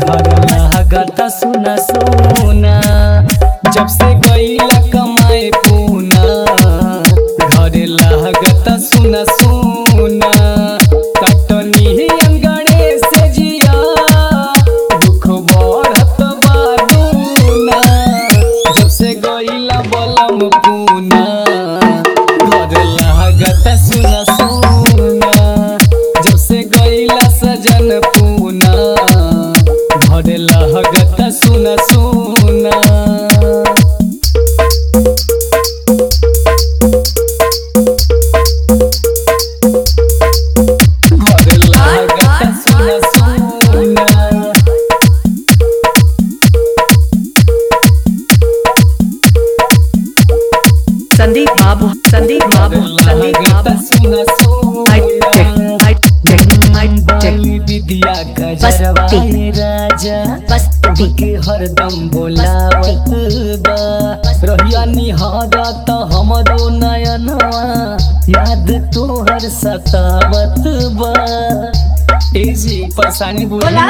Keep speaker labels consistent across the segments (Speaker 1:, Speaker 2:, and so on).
Speaker 1: घर लागता सुना सोना जब से गईला कमाए पूना घर लागता सुना सोना कटनी अंगड़े से जिया दुख बढ़त बादूना जब से गईला बलम पूना घर लागता सुना सोना जब से गईला सजन पूना घर लागता सुना सोना
Speaker 2: संदीप बाबू
Speaker 1: विद्या गजरवाए राजा के हरदम बोलावत बा रहिया निहारत हमरो नयनवा याद तोहर सतावत बा ए जी परेशानी बोला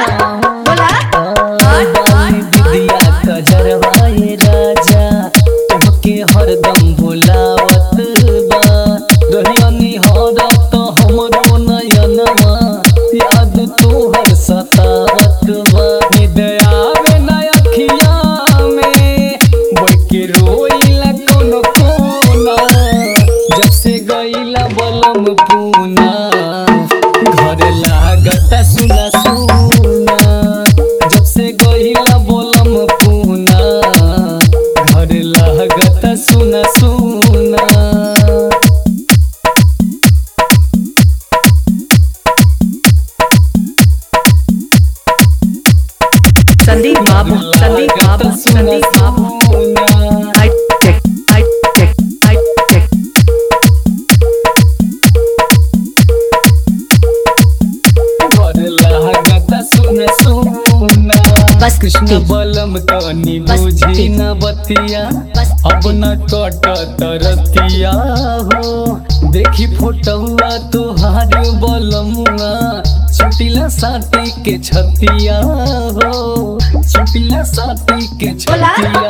Speaker 1: विद्या गजरवाए राजा के हरदम बोलावत बा रहिया निहारत हमरो नयनवा याद तोहर सतावत बा निद आवे ना अखिया में बोल के रोइला कोनो कोना जब से गईला बलम पूना घर लागता सुना सोना जब से गईला बलम पूना घर लागता सुना सोना
Speaker 2: संदीप बाबू
Speaker 1: कृष्ण बलम तनी बुझी न बतिया अब न कट तरतिया हो देखी फोटुआ तुहार बलमुआ छुटिला साथी के छतिया हो छुटिला साथी के छतिया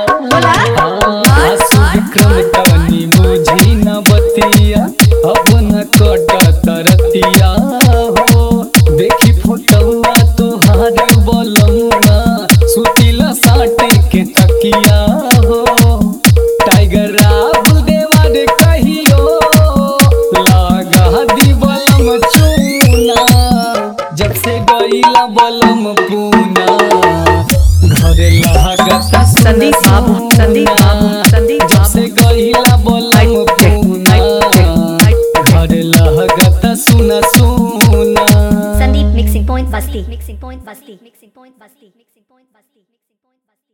Speaker 1: विक्रम तनी बुझी न बतिया अब न कट तरतिया हो देखी फोटुआ तुहार बलमुआ सुतिला साटे के तकिया हो टाइगर राहुल देवार कहियो लागा दी बलम चूना जब से गईला बलम पूना घर लागता
Speaker 2: संदीप बाबू
Speaker 1: जब से गईला बलम पूना घर लागता सुना सोना
Speaker 3: Sandeep Mixing Point Basti.